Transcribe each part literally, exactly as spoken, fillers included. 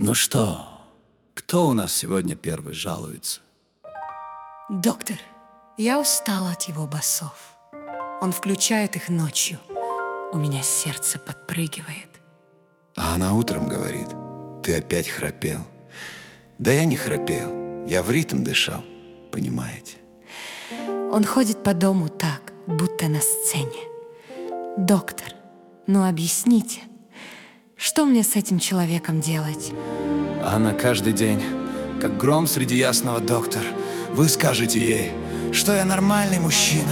Ну что, кто у нас сегодня первый жалуется? Доктор, я устала от его басов. Он включает их ночью. У меня сердце подпрыгивает. А она утром говорит: ты опять храпел. Да я не храпел, я в ритм дышал, понимаете? Он ходит по дому так, будто на сцене. Доктор, ну объясните, что мне с этим человеком делать? А она каждый день, как гром среди ясного, доктор. Вы скажете ей, что я нормальный мужчина.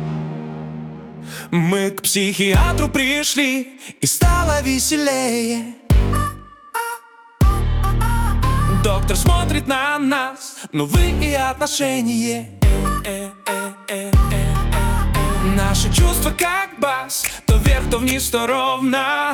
Мы к психиатру пришли, и стало веселее. Доктор смотрит на нас, новые отношения. Наши чувства как бас, то вверх, то вниз, то ровно.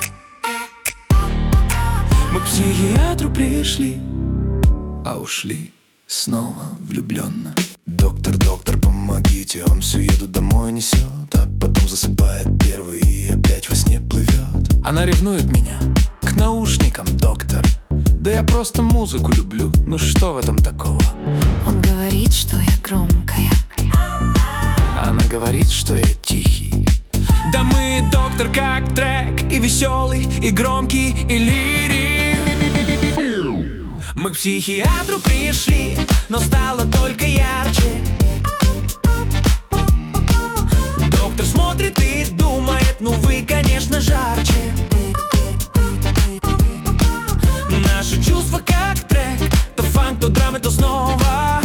Мы к психиатру пришли, а ушли снова влюбленно. Доктор, доктор, помогите, он всю еду домой несет, а потом засыпает первый и опять во сне плывет. Она ревнует меня к наушникам, доктор. Да я просто музыку люблю, ну что в этом такого? Он говорит, что я громкая. Она говорит, что я тихий. Да мы, доктор, как трек, и веселый, и громкий, и лирик. Мы к психиатру пришли, но стало только ярче. Доктор смотрит и думает: ну вы, конечно, жарче. Наши чувства как трек, то фанк, то драма, то снова.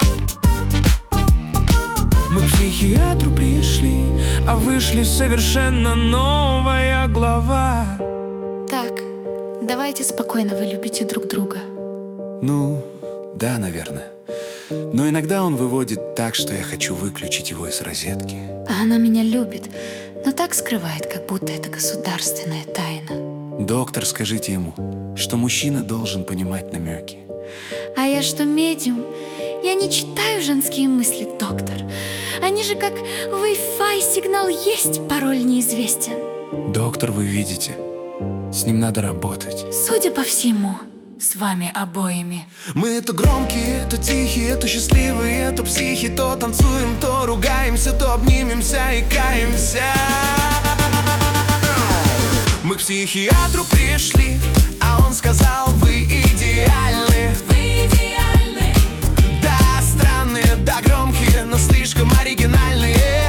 Мы к психиатру пришли, а вышли совершенно новая глава. Так, давайте спокойно, вы любите друг друга. Ну, да, наверное. Но иногда он выводит так, что я хочу выключить его из розетки. А она меня любит, но так скрывает, как будто это государственная тайна. Доктор, скажите ему, что мужчина должен понимать намеки. А я что, медиум? Я не читаю женские мысли, доктор. Они же как Wi-Fi, сигнал есть, пароль неизвестен. Доктор, вы видите, с ним надо работать. Судя по всему, с вами обоими. Мы то громкие, то тихие, то счастливые, то психи, то танцуем, то ругаемся, то обнимемся и каемся. Мы к психиатру пришли, а он сказал: вы идеальны. Вы идеальны. Да, странные, да, громкие, но слишком оригинальные.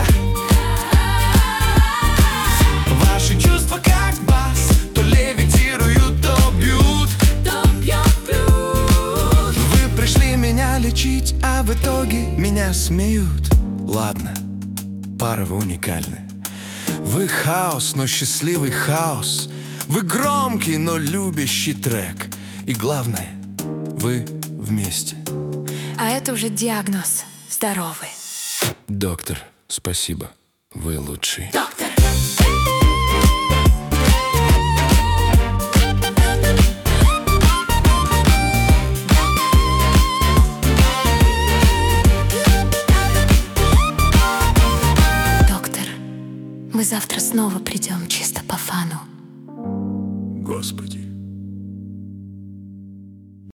Ваши чувства как бас, то левитируют, то бьют. То бьет плюс. Вы пришли меня лечить, а в итоге меня смеют. Ладно, пара, вы уникальны. Вы хаос, но счастливый хаос. Вы громкий, но любящий трек. И главное, вы вместе. А это уже диагноз. Здоровый. Доктор, спасибо, вы лучший. Доктор. Доктор, мы завтра снова придем чисто по фану. Господи.